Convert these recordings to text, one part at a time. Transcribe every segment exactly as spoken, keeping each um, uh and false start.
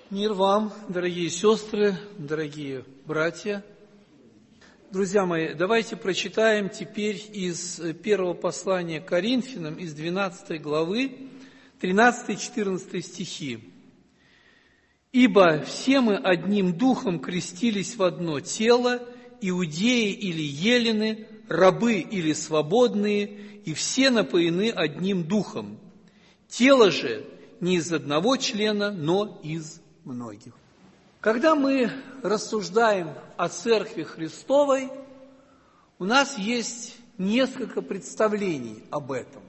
Мир вам, дорогие сестры, дорогие братья. Друзья мои, давайте прочитаем теперь из первого послания к Коринфянам, из двенадцатой главы, тринадцатый-четырнадцатый стихи. «Ибо все мы одним духом крестились в одно тело, иудеи или елены, рабы или свободные, и все напоены одним духом. Тело же не из одного члена, но из многих». Когда мы рассуждаем о Церкви Христовой, у нас есть несколько представлений об этом.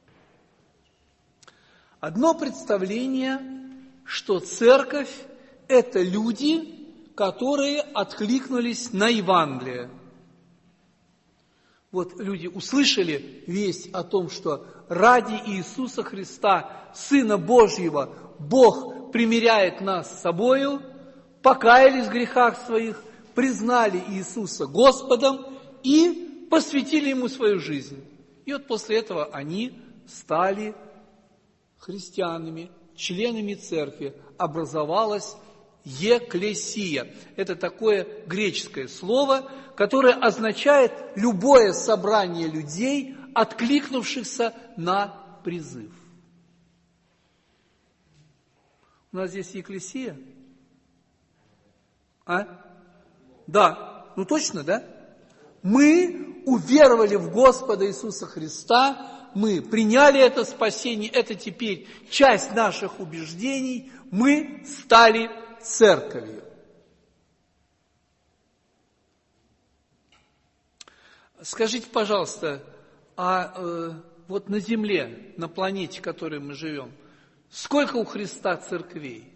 Одно представление, что Церковь – это люди, которые откликнулись на Евангелие. Вот люди услышали весть о том, что ради Иисуса Христа, Сына Божьего, Бог примиряет нас с собою, покаялись в грехах своих, признали Иисуса Господом и посвятили Ему свою жизнь. И вот после этого они стали христианами, членами церкви. Образовалась екклесия. Это такое греческое слово, которое означает любое собрание людей, откликнувшихся на призыв. У нас здесь екклесия? А? Да. Ну точно, да? Мы уверовали в Господа Иисуса Христа, мы приняли это спасение, это теперь часть наших убеждений, мы стали церковью. Скажите, пожалуйста, а э, вот на Земле, на планете, в которой мы живем, сколько у Христа церквей?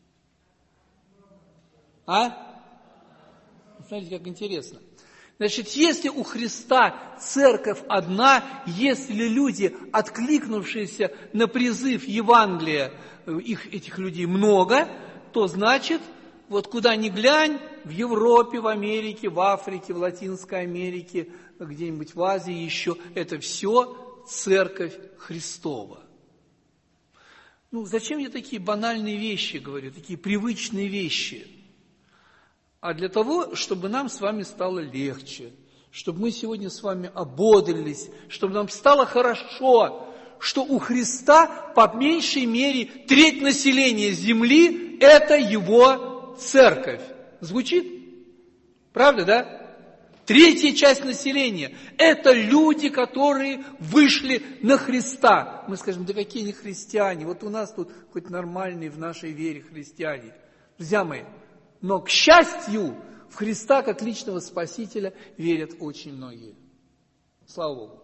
А? Смотрите, как интересно. Значит, если у Христа церковь одна, если люди, откликнувшиеся на призыв Евангелия, их, этих людей много, то значит, вот куда ни глянь, в Европе, в Америке, в Африке, в Латинской Америке, где-нибудь в Азии еще, это все церковь Христова. Ну, зачем я такие банальные вещи говорю, такие привычные вещи? А для того, чтобы нам с вами стало легче, чтобы мы сегодня с вами ободрились, чтобы нам стало хорошо, что у Христа по меньшей мере треть населения земли – это Его церковь. Звучит? Правда, да? Третья часть населения – это люди, которые вышли на Христа. Мы скажем, да какие они христиане, вот у нас тут хоть нормальные в нашей вере христиане. Друзья мои, но, к счастью, в Христа как личного Спасителя верят очень многие. Слава Богу.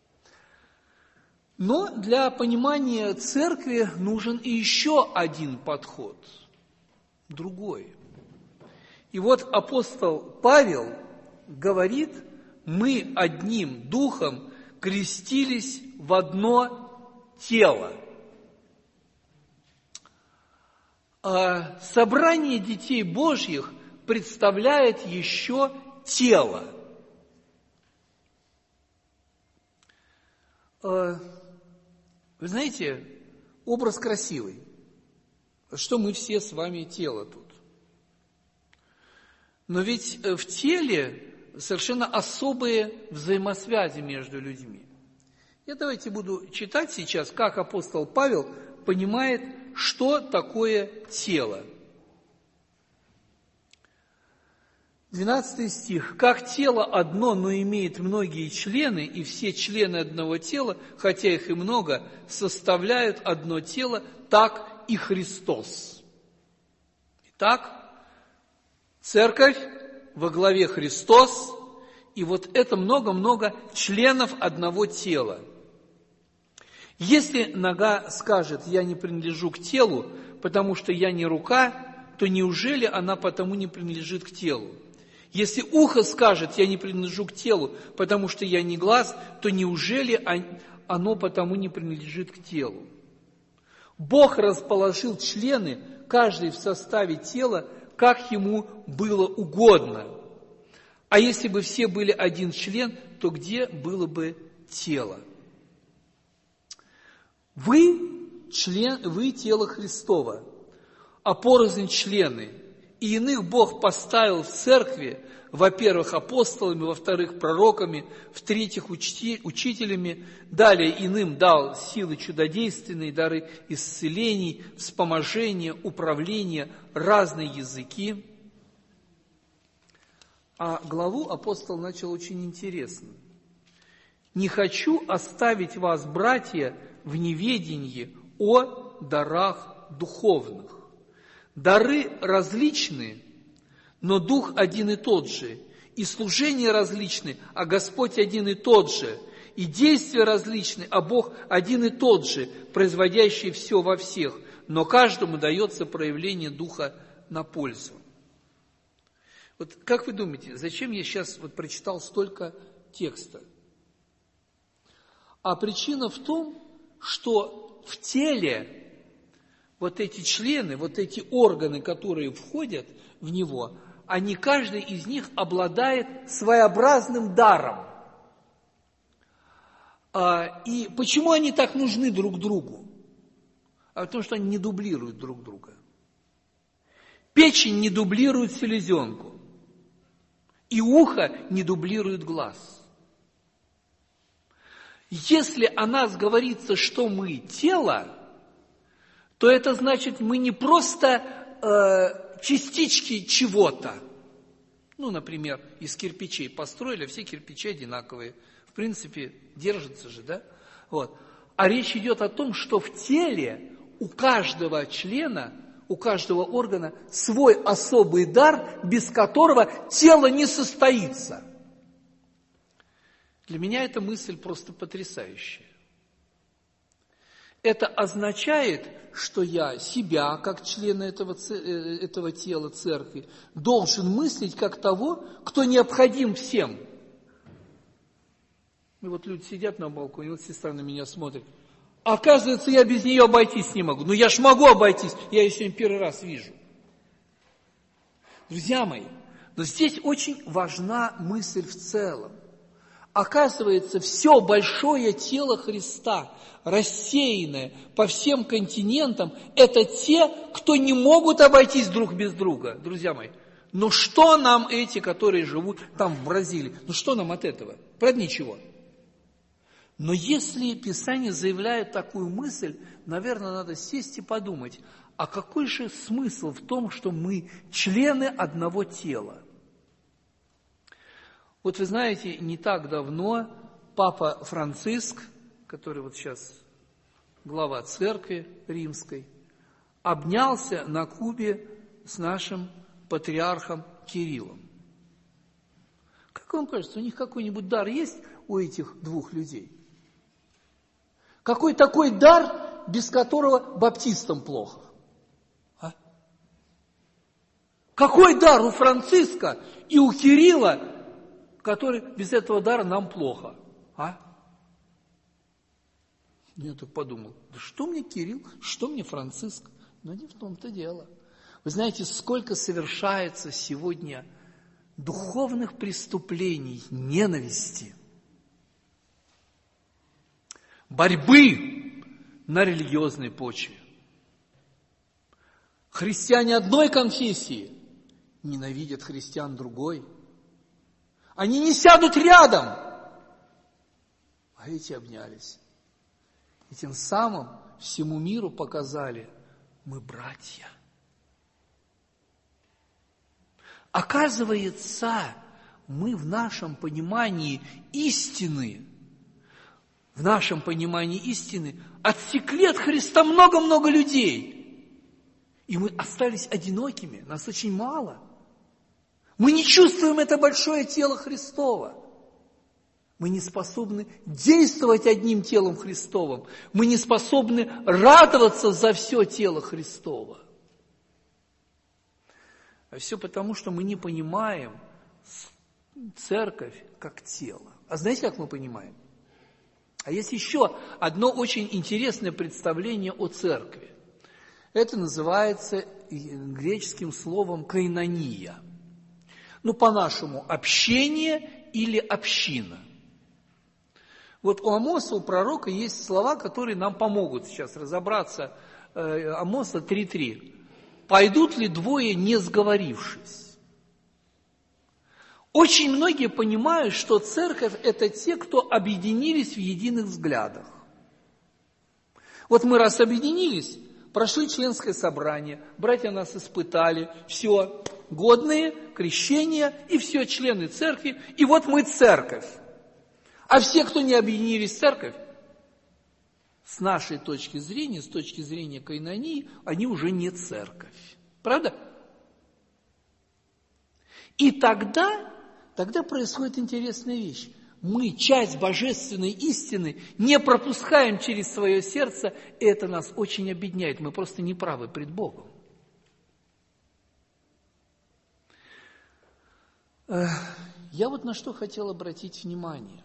Но для понимания церкви нужен и еще один подход, другой. И вот апостол Павел говорит, мы одним духом крестились в одно тело. А собрание детей Божьих представляет еще тело. Вы знаете, образ красивый, что мы все с вами тело тут. Но ведь в теле совершенно особые взаимосвязи между людьми. Я давайте буду читать сейчас, как апостол Павел понимает, что такое тело. двенадцатый стих. «Как тело одно, но имеет многие члены, и все члены одного тела, хотя их и много, составляют одно тело, так и Христос». Итак, церковь во главе Христос, и вот это много-много членов одного тела. Если нога скажет, я не принадлежу к телу, потому что я не рука, то неужели она потому не принадлежит к телу? Если ухо скажет, я не принадлежу к телу, потому что я не глаз, то неужели оно потому не принадлежит к телу? Бог расположил члены, каждый в составе тела, как ему было угодно. А если бы все были один член, то где было бы тело? Вы член, вы тело Христово. а порознь члены. И иных Бог поставил в церкви, во-первых, апостолами, во-вторых, пророками, в-третьих, учти, учителями, далее иным дал силы чудодейственные, дары исцелений, вспоможения, управления, разные языки. А главу апостол начал очень интересно. «Не хочу оставить вас, братья, в неведении о дарах духовных. Дары различны, но Дух один и тот же, и служения различны, а Господь один и тот же, и действия различны, а Бог один и тот же, производящий все во всех, но каждому дается проявление Духа на пользу». Вот как вы думаете, зачем я сейчас вот прочитал столько текста? А причина в том, что в теле вот эти члены, вот эти органы, которые входят в него, они, каждый из них обладает своеобразным даром. И почему они так нужны друг другу? А потому что они не дублируют друг друга. Печень не дублирует селезенку, и ухо не дублирует глаз. Если о нас говорится, что мы тело, то это значит, мы не просто э, частички чего-то. Ну, например, из кирпичей построили, все кирпичи одинаковые. В принципе, держатся же, да? Вот. А речь идет о том, что в теле у каждого члена, у каждого органа свой особый дар, без которого тело не состоится. Для меня эта мысль просто потрясающая. Это означает, что я себя, как члена этого, этого тела церкви, должен мыслить как того, кто необходим всем. И вот люди сидят на балконе, вот сестра на меня смотрит. Оказывается, я без нее обойтись не могу. Ну я ж могу обойтись, я ее сегодня первый раз вижу. Друзья мои, но здесь очень важна мысль в целом. Оказывается, все большое тело Христа, рассеянное по всем континентам, это те, кто не могут обойтись друг без друга, друзья мои. Но что нам эти, которые живут там в Бразилии, ну что нам от этого? Правда, ничего. Но если Писание заявляет такую мысль, наверное, надо сесть и подумать, а какой же смысл в том, что мы члены одного тела? Вот вы знаете, не так давно папа Франциск, который вот сейчас глава церкви римской, обнялся на Кубе с нашим патриархом Кириллом. Как вам кажется, у них какой-нибудь дар есть у этих двух людей? Какой такой дар, без которого баптистам плохо? А? Какой дар у Франциска и у Кирилла, который без этого дара нам плохо? А? Я так подумал, да что мне Кирилл, что мне Франциск? Но не в том-то дело. Вы знаете, сколько совершается сегодня духовных преступлений, ненависти, борьбы на религиозной почве. Христиане одной конфессии ненавидят христиан другой. Они не сядут рядом, а эти обнялись. И тем самым всему миру показали, мы братья. Оказывается, мы в нашем понимании истины, в нашем понимании истины отсекли от Христа много-много людей. И мы остались одинокими, нас очень мало. Мы не чувствуем это большое тело Христово. Мы не способны действовать одним телом Христовым. Мы не способны радоваться за все тело Христово. А все потому, что мы не понимаем церковь как тело. А знаете, как мы понимаем? А есть еще одно очень интересное представление о церкви. Это называется греческим словом «коинония». Ну, по-нашему, общение или община. Вот у Амоса, у пророка, есть слова, которые нам помогут сейчас разобраться. Амоса три три. пойдут ли двое, не сговорившись? Очень многие понимают, что церковь – это те, кто объединились в единых взглядах. Вот мы раз объединились, прошли членское собрание, братья нас испытали, все, годные, крещение, и все, члены церкви, и вот мы церковь. А все, кто не объединились в церковь, с нашей точки зрения, с точки зрения Койнонии, они уже не церковь. Правда? И тогда, тогда происходит интересная вещь. Мы часть божественной истины не пропускаем через свое сердце, и это нас очень обедняет. Мы просто неправы пред Богом. Я вот на что хотел обратить внимание.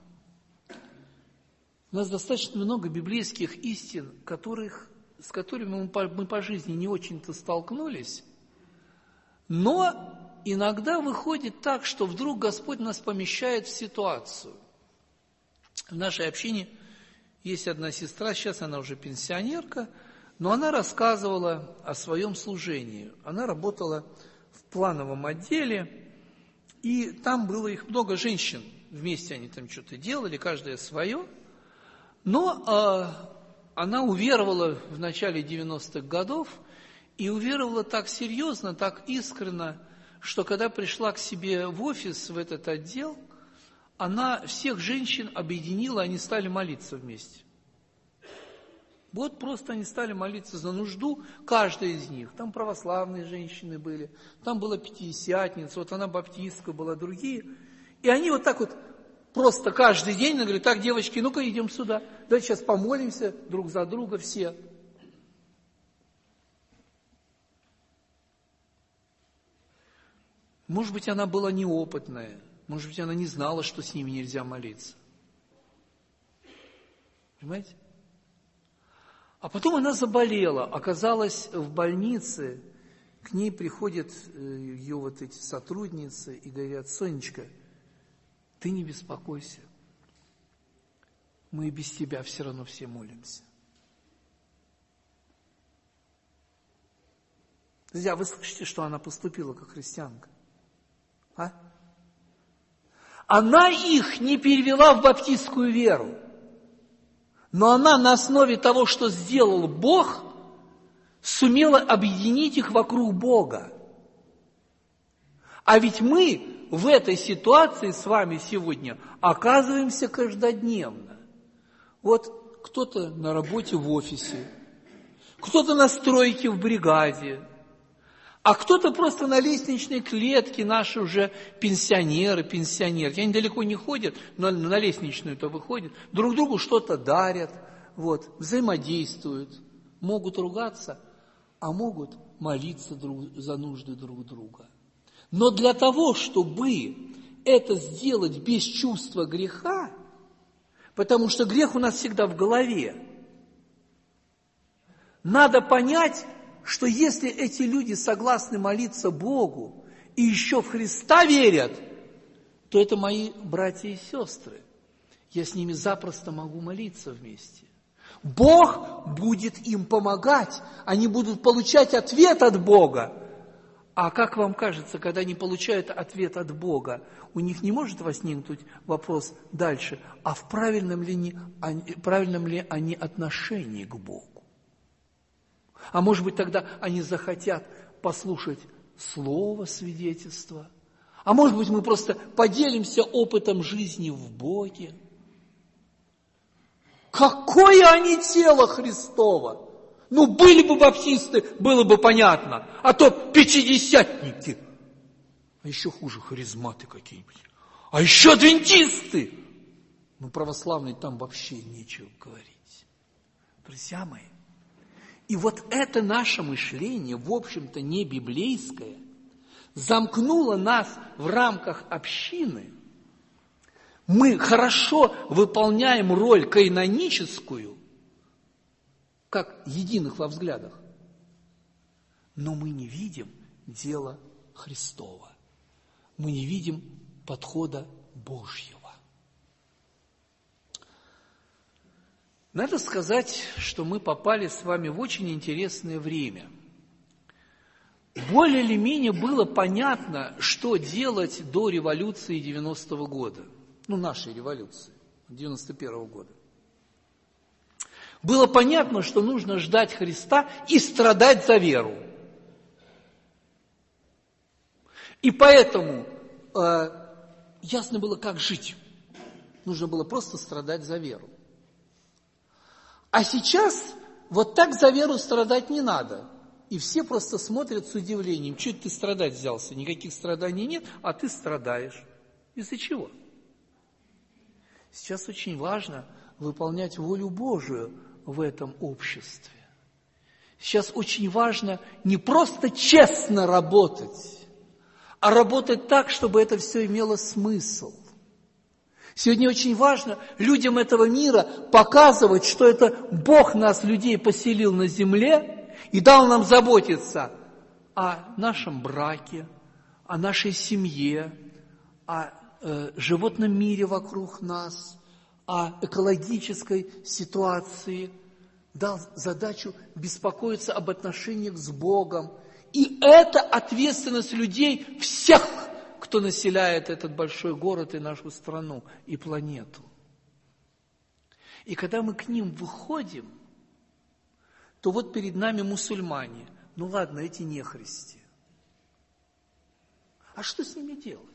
У нас достаточно много библейских истин, которых, с которыми мы по, мы по жизни не очень-то столкнулись, но иногда выходит так, что вдруг Господь нас помещает в ситуацию. В нашей общине есть одна сестра, сейчас она уже пенсионерка, но она рассказывала о своем служении. Она работала в плановом отделе, и там было их много женщин, вместе они там что-то делали, каждая свое. Но э, она уверовала в начале девяностых годов, и уверовала так серьезно, так искренно, что когда пришла к себе в офис, в этот отдел, она всех женщин объединила, они стали молиться вместе. Вот просто они стали молиться за нужду, каждая из них. Там православные женщины были, там была пятидесятница, вот она баптистка была, другие. И они вот так вот просто каждый день говорят: так, девочки, ну-ка идем сюда, давайте сейчас помолимся друг за друга все. Может быть, она была неопытная, может быть, она не знала, что с ними нельзя молиться. Понимаете? А потом она заболела, оказалась в больнице, к ней приходят ее вот эти сотрудницы и говорят: Сонечка, ты не беспокойся, мы и без тебя все равно все молимся. Друзья, вы слышите, что она поступила как христианка? А? Она их не перевела в баптистскую веру, но она на основе того, что сделал Бог, сумела объединить их вокруг Бога. А ведь мы в этой ситуации с вами сегодня оказываемся каждодневно. Вот кто-то на работе в офисе, кто-то на стройке в бригаде, а кто-то просто на лестничной клетке, наши уже пенсионеры, пенсионерки. Они далеко не ходят, но на лестничную-то выходят, друг другу что-то дарят, вот, взаимодействуют, могут ругаться, а могут молиться друг, за нужды друг друга. Но для того, чтобы это сделать без чувства греха, потому что грех у нас всегда в голове, надо понять, что если эти люди согласны молиться Богу и еще в Христа верят, то это мои братья и сестры. Я с ними запросто могу молиться вместе. Бог будет им помогать, они будут получать ответ от Бога. А как вам кажется, когда они получают ответ от Бога, у них не может возникнуть вопрос дальше, а в правильном ли они, правильном ли они отношении к Богу? А может быть, тогда они захотят послушать слово свидетельства. А может быть, мы просто поделимся опытом жизни в Боге. Какое они тело Христово! Ну, были бы баптисты, было бы понятно. А то пятидесятники. А еще хуже, харизматы какие-нибудь. А еще адвентисты. Ну, православные там вообще нечего говорить. Друзья мои, и вот это наше мышление, в общем-то не библейское, замкнуло нас в рамках общины. Мы хорошо выполняем роль кайноническую, как единых во взглядах, но мы не видим дела Христова. Мы не видим подхода Божьего. Надо сказать, что мы попали с вами в очень интересное время. более или менее было понятно, что делать до революции девяностого года, ну, нашей революции, девяносто первого года. Было понятно, что нужно ждать Христа и страдать за веру. И поэтому э, ясно было, как жить. Нужно было просто страдать за веру. А сейчас вот так за веру страдать не надо. И все просто смотрят с удивлением. Чего ты страдать взялся? Никаких страданий нет, а ты страдаешь. Из-за чего? Сейчас очень важно выполнять волю Божию в этом обществе. Сейчас очень важно не просто честно работать, а работать так, чтобы это все имело смысл. Сегодня очень важно людям этого мира показывать, что это Бог нас, людей, поселил на земле и дал нам заботиться о нашем браке, о нашей семье, о э, животном мире вокруг нас, о экологической ситуации, дал задачу беспокоиться об отношениях с Богом. И это ответственность людей всех, кто населяет этот большой город и нашу страну, и планету. И когда мы к ним выходим, то вот перед нами мусульмане. Ну ладно, эти нехристи. А что с ними делать?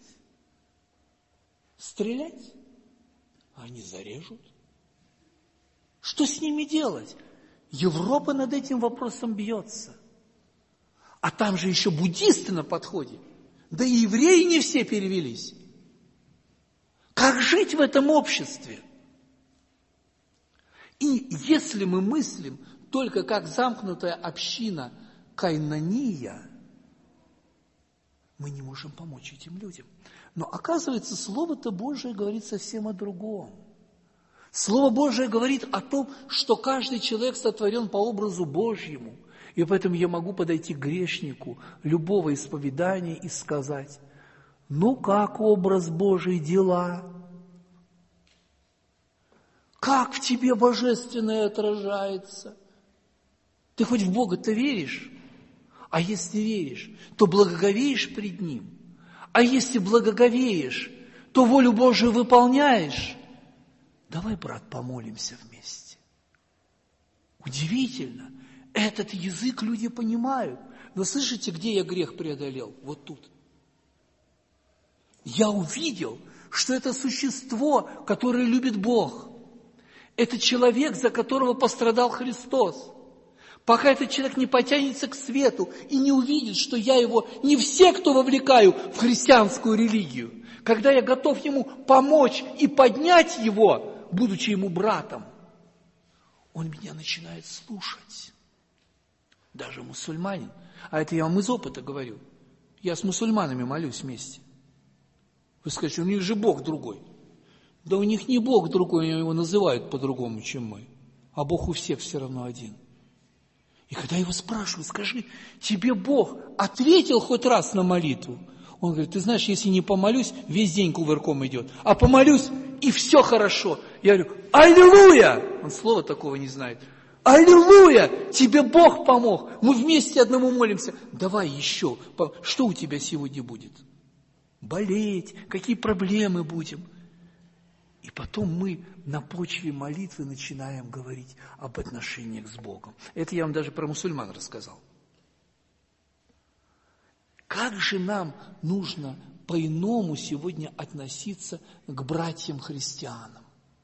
Стрелять? Они зарежут. Что с ними делать? Европа над этим вопросом бьется. А там же еще буддисты на подходе. Да и евреи не все перевелись. Как жить в этом обществе? И если мы мыслим только как замкнутая община Кайнания, мы не можем помочь этим людям. Но оказывается, Слово-то Божие говорит совсем о другом. Слово Божие говорит о том, что каждый человек сотворен по образу Божьему. И поэтому я могу подойти к грешнику любого исповедания и сказать: ну как образ Божий дела? Как в тебе божественное отражается? Ты хоть в Бога-то веришь? А если веришь, то благоговеешь пред Ним. А если благоговеешь, то волю Божию выполняешь. Давай, брат, помолимся вместе. Удивительно. Этот язык люди понимают. Но слышите, где я грех преодолел? Вот тут. Я увидел, что это существо, которое любит Бог. Это человек, за которого пострадал Христос. Пока этот человек не потянется к свету и не увидит, что я его не в секту вовлекаю в христианскую религию, когда я готов ему помочь и поднять его, будучи ему братом, он меня начинает слушать. Даже мусульманин. А это я вам из опыта говорю. Я с мусульманами молюсь вместе. Вы скажете, у них же Бог другой. Да у них не Бог другой, его называют по-другому, чем мы. А Бог у всех все равно один. И когда я его спрашиваю, скажи, тебе Бог ответил хоть раз на молитву? Он говорит, ты знаешь, если не помолюсь, весь день кувырком идет. А помолюсь, и все хорошо. Я говорю, аллилуйя! Он слова такого не знает. Аллилуйя! Тебе Бог помог. Мы вместе одному молимся. Давай еще. Что у тебя сегодня будет? Болеть. Какие проблемы будем? И потом мы на почве молитвы начинаем говорить об отношениях с Богом. Это я вам даже про мусульман рассказал. Как же нам нужно по-иному сегодня относиться к братьям-христианам?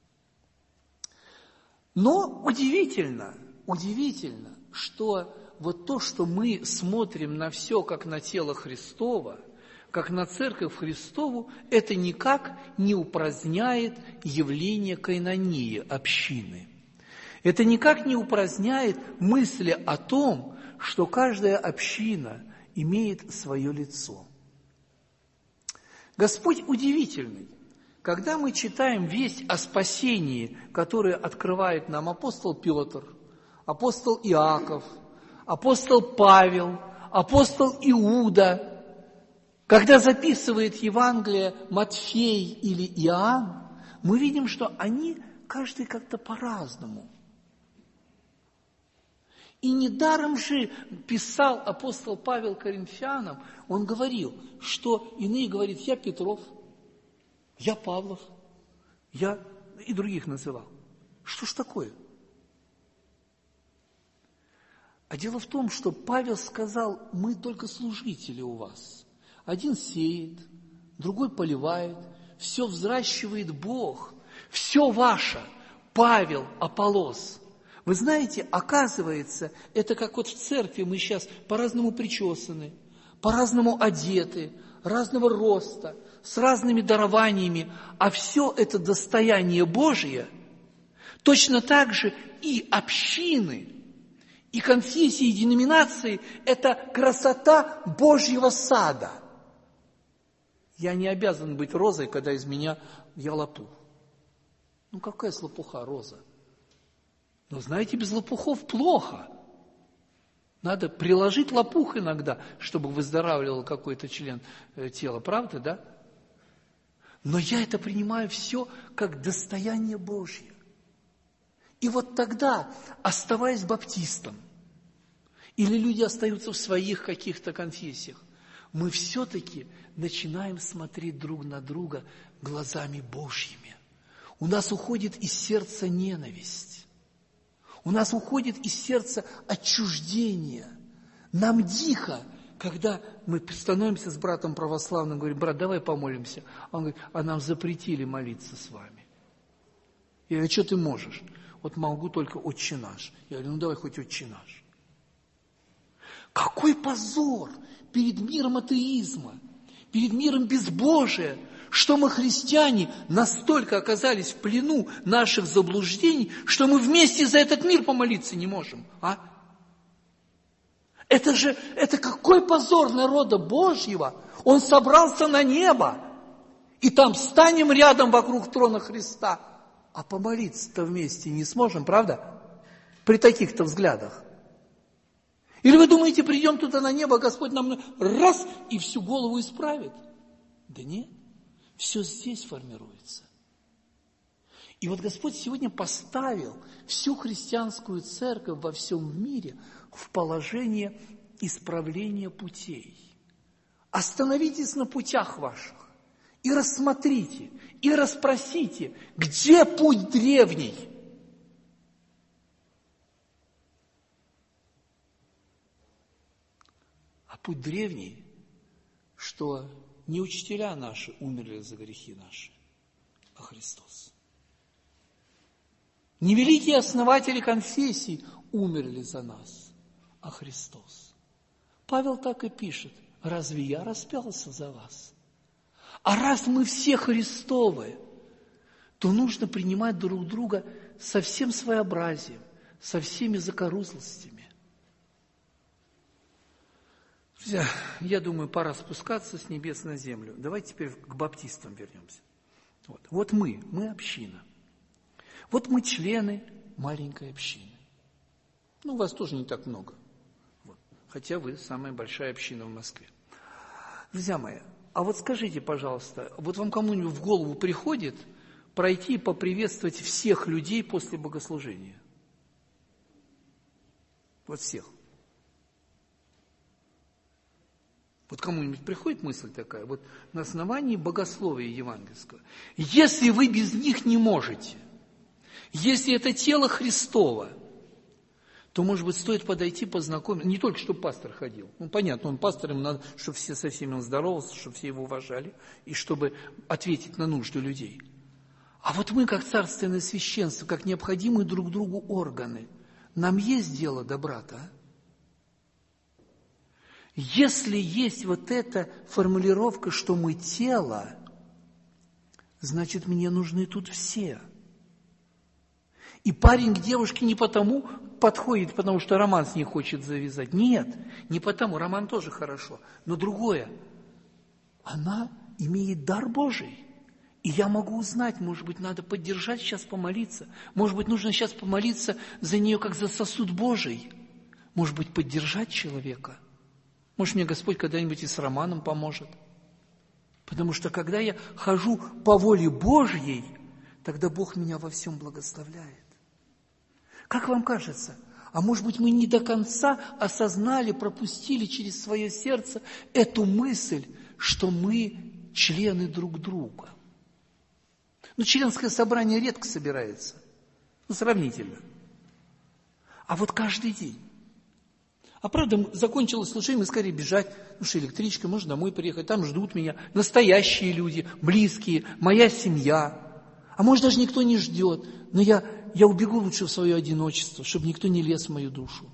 Но удивительно, удивительно, что вот то, что мы смотрим на все, как на тело Христово, как на церковь Христову, это никак не упраздняет явление кайнонии, общины. Это никак не упраздняет мысли о том, что каждая община имеет свое лицо. Господь удивительный. Когда мы читаем весть о спасении, которую открывает нам апостол Петр, апостол Иаков, апостол Павел, апостол Иуда, когда записывает Евангелие Матфей или Иоанн, мы видим, что они каждый как-то по-разному. И недаром же писал апостол Павел Коринфянам, он говорил, что иные говорят, я Петров, я Павлов, я и других называл. Что ж такое? А дело в том, что Павел сказал, мы только служители у вас. Один сеет, другой поливает, все взращивает Бог, все ваше, Павел, Аполлос. Вы знаете, оказывается, это как вот в церкви мы сейчас по-разному причесаны, по-разному одеты, разного роста, с разными дарованиями, а все это достояние Божие, точно так же и общины, и конфессии, и деноминации – это красота Божьего сада. Я не обязан быть розой, когда из меня я лопух. Ну какая с лопуха роза? Но знаете, без лопухов плохо. Надо приложить лопух иногда, чтобы выздоравливал какой-то член тела, правда, да? Но я это принимаю все как достояние Божье. И вот тогда, оставаясь баптистом, или люди остаются в своих каких-то конфессиях, мы все-таки начинаем смотреть друг на друга глазами Божьими. У нас уходит из сердца ненависть. У нас уходит из сердца отчуждение. Нам дико, когда мы становимся с братом православным, говорим, брат, давай помолимся. Он говорит, а нам запретили молиться с вами. Я говорю, а что ты можешь? Вот могу только Отче наш. Я говорю, ну давай хоть Отче наш. Какой позор перед миром атеизма, перед миром безбожия, что мы, христиане, настолько оказались в плену наших заблуждений, что мы вместе за этот мир помолиться не можем. А? Это же, это какой позор народа Божьего! Он собрался на небо, и там станем рядом вокруг трона Христа, а помолиться-то вместе не сможем, правда? При таких-то взглядах. Или вы думаете, придем туда на небо, Господь нам раз и всю голову исправит? Да нет, все здесь формируется. И вот Господь сегодня поставил всю христианскую церковь во всем мире в положение исправления путей. Остановитесь на путях ваших и рассмотрите, и расспросите, где путь древний. А путь древний, что не учителя наши умерли за грехи наши, а Христос. Не великие основатели конфессий умерли за нас, а Христос. Павел так и пишет, разве я распялся за вас? А раз мы все Христовы, то нужно принимать друг друга со всем своеобразием, со всеми закорузлостями. Друзья, я думаю, пора спускаться с небес на землю. Давайте теперь к баптистам вернемся. Вот, вот мы, мы община. Вот мы члены маленькой общины. Ну, вас тоже не так много. Вот. Хотя вы самая большая община в Москве. Друзья мои, а вот скажите, пожалуйста, вот вам кому-нибудь в голову приходит пройти и поприветствовать всех людей после богослужения? Вот всех. Вот кому-нибудь приходит мысль такая, вот на основании богословия евангельского. Если вы без них не можете, если это тело Христово, то, может быть, стоит подойти, познакомиться. Не только, чтобы пастор ходил. Ну, понятно, он пастор, ему надо, чтобы все со всеми он здоровался, чтобы все его уважали, и чтобы ответить на нужды людей. А вот мы, как царственное священство, как необходимые друг другу органы, нам есть дело до брата, а? Если есть вот эта формулировка, что мы тело, значит, мне нужны тут все. И парень к девушке не потому подходит, потому что роман с ней хочет завязать. Нет, не потому, роман тоже хорошо, но другое. Она имеет дар Божий. И я могу узнать, может быть, надо поддержать, сейчас помолиться. Может быть, нужно сейчас помолиться за нее, как за сосуд Божий. Может быть, поддержать человека. Может, мне Господь когда-нибудь и с романом поможет. Потому что, когда я хожу по воле Божьей, тогда Бог меня во всем благословляет. Как вам кажется, А может быть, мы не до конца осознали, пропустили через свое сердце эту мысль, что мы члены друг друга. Ну, членское собрание редко собирается, ну, сравнительно. А вот каждый день. А правда, закончилось служение, мы скорее бежать, ну что, электричка, можно домой приехать, там ждут меня настоящие люди, близкие, моя семья. А может, даже никто не ждет, но я, я убегу лучше в свое одиночество, чтобы никто не лез в мою душу.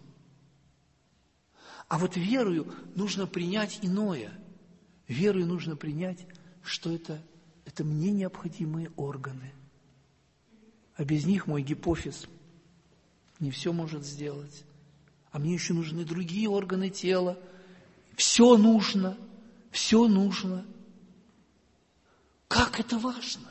А вот верою нужно принять иное. Верою нужно принять, что это, это мне необходимые органы. А без них мой гипофиз не все может сделать. А мне еще нужны другие органы тела. Все нужно, все нужно. Как это важно!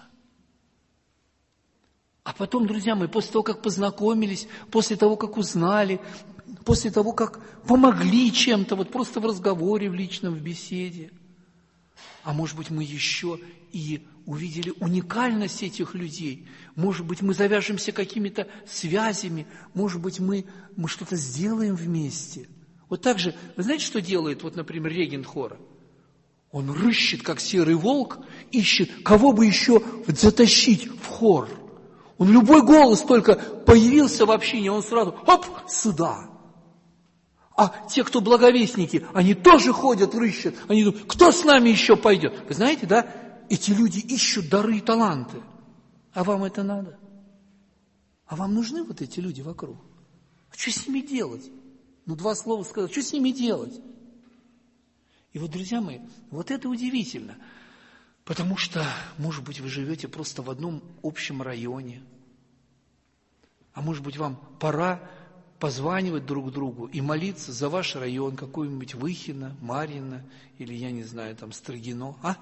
А потом, друзья мои, после того, как познакомились, после того, как узнали, после того, как помогли чем-то, вот просто в разговоре, в личном, в беседе, а может быть, мы еще и увидели уникальность этих людей, может быть, мы завяжемся какими-то связями, может быть, мы, мы что-то сделаем вместе. Вот так же, вы знаете, что делает, вот, например, регент хора? Он рыщет, как серый волк, ищет, кого бы еще затащить в хор. Он любой голос только появился в общине, он сразу, хоп, сюда. А те, кто благовестники, они тоже ходят, рыщут. Они думают, кто с нами еще пойдет? Вы знаете, да, эти люди ищут дары и таланты. А вам это надо? А вам нужны вот эти люди вокруг? А что с ними делать? Ну, два слова сказать, что с ними делать? И вот, друзья мои, вот это удивительно. Потому что, может быть, вы живете просто в одном общем районе. А может быть, вам пора позванивать друг другу и молиться за ваш район, какой-нибудь Выхино, Марьино, или, я не знаю, там, Строгино, а?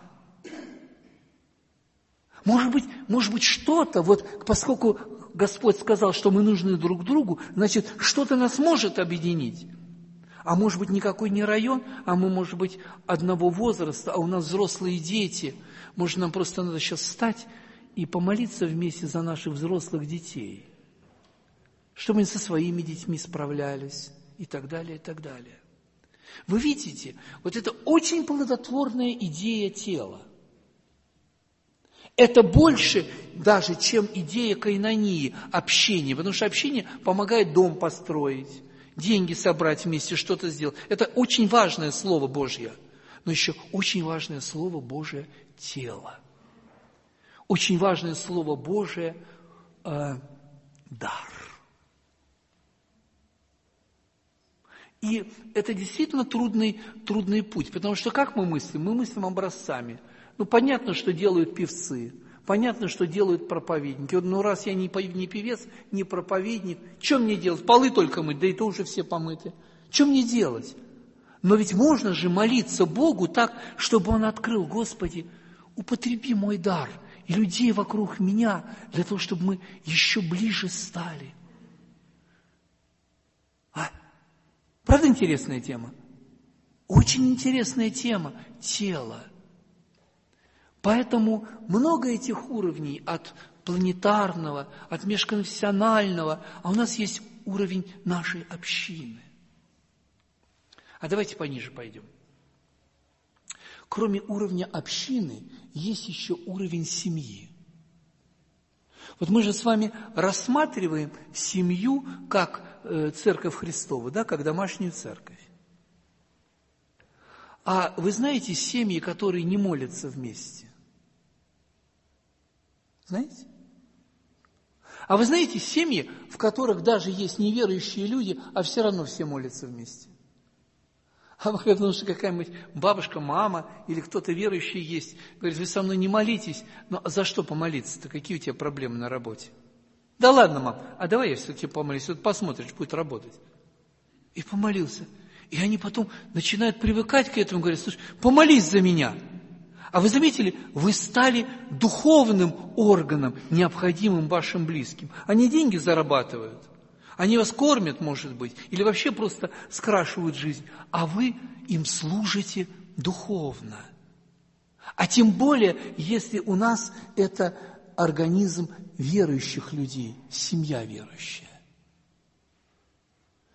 Может быть, может быть, что-то, вот, поскольку Господь сказал, что мы нужны друг другу, значит, что-то нас может объединить. А может быть, никакой не район, а мы, может быть, одного возраста, а у нас взрослые дети. Может, нам просто надо сейчас встать и помолиться вместе за наших взрослых детей, чтобы они со своими детьми справлялись, и так далее, и так далее. Вы видите, вот это очень плодотворная идея тела. Это больше даже, чем идея коинонии, общения, потому что общение помогает дом построить, деньги собрать вместе, что-то сделать. Это очень важное Слово Божье, но еще очень важное Слово Божие – тело. Очень важное Слово Божие э, – дар. И это действительно трудный, трудный путь, потому что как мы мыслим? Мы мыслим образцами. Ну, понятно, что делают певцы, понятно, что делают проповедники. Вот, ну, раз я не, не певец, не проповедник, что мне делать? Полы только мыть, да и то уже все помыты. Что мне делать? Но ведь можно же молиться Богу так, чтобы Он открыл, Господи, употреби мой дар и людей вокруг меня, для того, чтобы мы еще ближе стали. А? Правда интересная тема? Очень интересная тема – тело. Поэтому много этих уровней от планетарного, от межконфессионального, а у нас есть уровень нашей общины. А давайте пониже пойдем. Кроме уровня общины, есть еще уровень семьи. Вот мы же с вами рассматриваем семью как э, церковь Христову, да, как домашнюю церковь. А вы знаете семьи, которые не молятся вместе? Знаете? А вы знаете семьи, в которых даже есть неверующие люди, а все равно все молятся вместе? А потому что какая-нибудь бабушка, мама или кто-то верующий есть, говорит, вы со мной не молитесь, но за что помолиться-то? Какие у тебя проблемы на работе? Да ладно, мам, а давай я все-таки помолюсь, вот посмотришь, будет работать. И помолился. И они потом начинают привыкать к этому, говорят, слушай, помолись за меня. А вы заметили, вы стали духовным органом, необходимым вашим близким. Они деньги зарабатывают. Они вас кормят, может быть, или вообще просто скрашивают жизнь, а вы им служите духовно. А тем более, если у нас это организм верующих людей, семья верующая.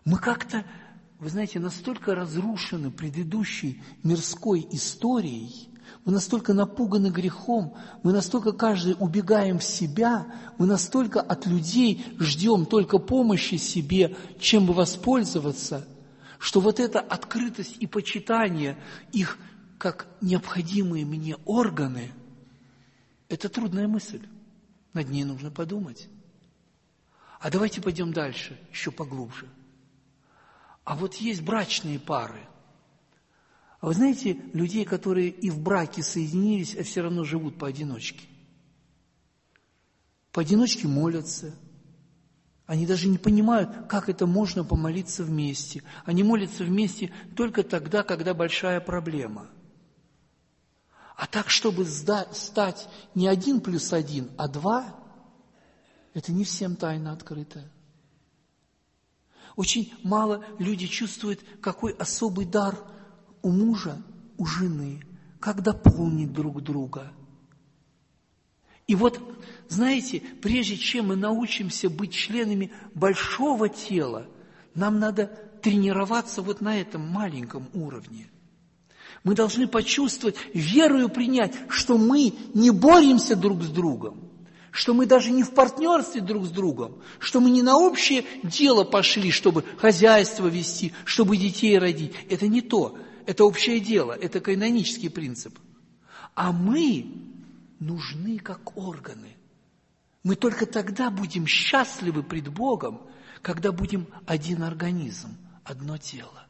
Мы как-то, вы знаете, настолько разрушены предыдущей мирской историей, мы настолько напуганы грехом, мы настолько каждый убегаем в себя, мы настолько от людей ждем только помощи себе, чем бы воспользоваться, что вот эта открытость и почитание их как необходимые мне органы, это трудная мысль, над ней нужно подумать. А давайте пойдем дальше, еще поглубже. А вот есть брачные пары. А вы знаете, людей, которые и в браке соединились, а все равно живут поодиночке. Поодиночке молятся. Они даже не понимают, как это можно помолиться вместе. Они молятся вместе только тогда, когда большая проблема. А так, чтобы стать не один плюс один, а два, это не всем тайна открытая. Очень мало люди чувствуют, какой особый дар у мужа, у жены, как дополнить друг друга. И вот, знаете, прежде чем мы научимся быть членами большого тела, нам надо тренироваться вот на этом маленьком уровне. Мы должны почувствовать, верою принять, что мы не боремся друг с другом, что мы даже не в партнерстве друг с другом, что мы не на общее дело пошли, чтобы хозяйство вести, чтобы детей родить. Это не то. Это общее дело, это канонический принцип. А мы нужны как органы. Мы только тогда будем счастливы пред Богом, когда будем один организм, одно тело.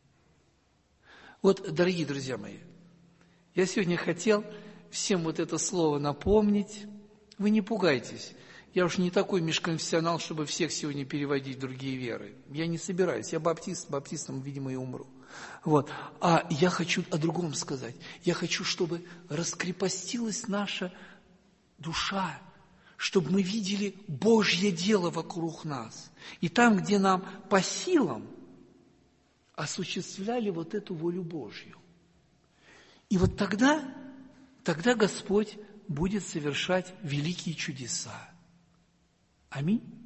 Вот, дорогие друзья мои, я сегодня хотел всем вот это слово напомнить. Вы не пугайтесь. Я уж не такой межконфессионал, чтобы всех сегодня переводить в другие веры. Я не собираюсь. Я баптист, баптистом, видимо, и умру. Вот. А я хочу о другом сказать. Я хочу, чтобы раскрепостилась наша душа, чтобы мы видели Божье дело вокруг нас. И там, где нам по силам, осуществляли вот эту волю Божью. И вот тогда, тогда Господь будет совершать великие чудеса. Аминь.